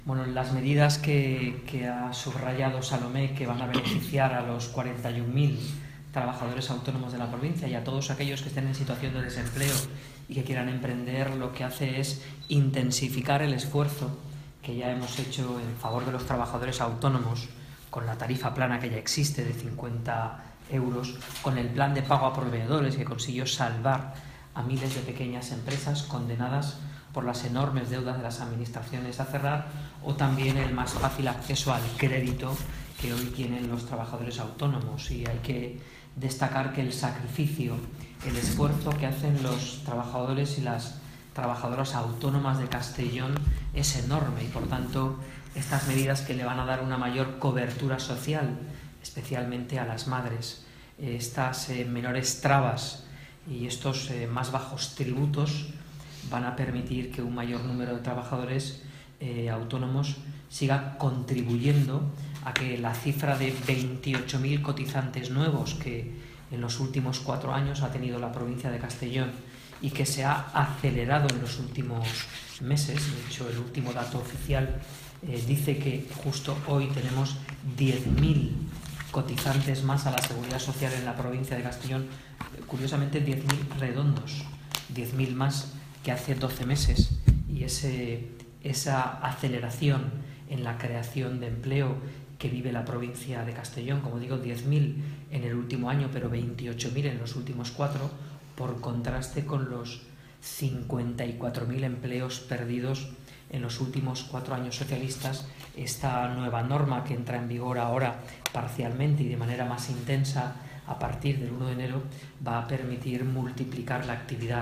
Bueno, las medidas que ha subrayado Salomé, que van a beneficiar a los 41.000 trabajadores autónomos de la provincia y a todos aquellos que estén en situación de desempleo y que quieran emprender, lo que hace es intensificar el esfuerzo que ya hemos hecho en favor de los trabajadores autónomos con la tarifa plana que ya existe de 50 euros, con el plan de pago a proveedores que consiguió salvar a miles de pequeñas empresas condenadas por las enormes deudas de las administraciones a cerrar, o también el más fácil acceso al crédito que hoy tienen los trabajadores autónomos. Y hay que destacar que el sacrificio, el esfuerzo que hacen los trabajadores y las trabajadoras autónomas de Castellón es enorme, y por tanto estas medidas que le van a dar una mayor cobertura social, especialmente a las madres, estas menores trabas y estos más bajos tributos van a permitir que un mayor número de trabajadores autónomos siga contribuyendo a que la cifra de 28.000 cotizantes nuevos que en los últimos 4 años ha tenido la provincia de Castellón y que se ha acelerado en los últimos meses. De hecho, el último dato oficial dice que justo hoy tenemos 10.000 cotizantes más a la Seguridad Social en la provincia de Castellón. Curiosamente, 10.000 redondos, 10.000 más que hace 12 meses. Y esa aceleración en la creación de empleo que vive la provincia de Castellón, como digo, 10.000 en el último año, pero 28.000 en los últimos 4, por contraste con los 54.000 empleos perdidos en los últimos 4 años socialistas. Esta nueva norma, que entra en vigor ahora parcialmente y de manera más intensa a partir del 1 de enero, va a permitir multiplicar la actividad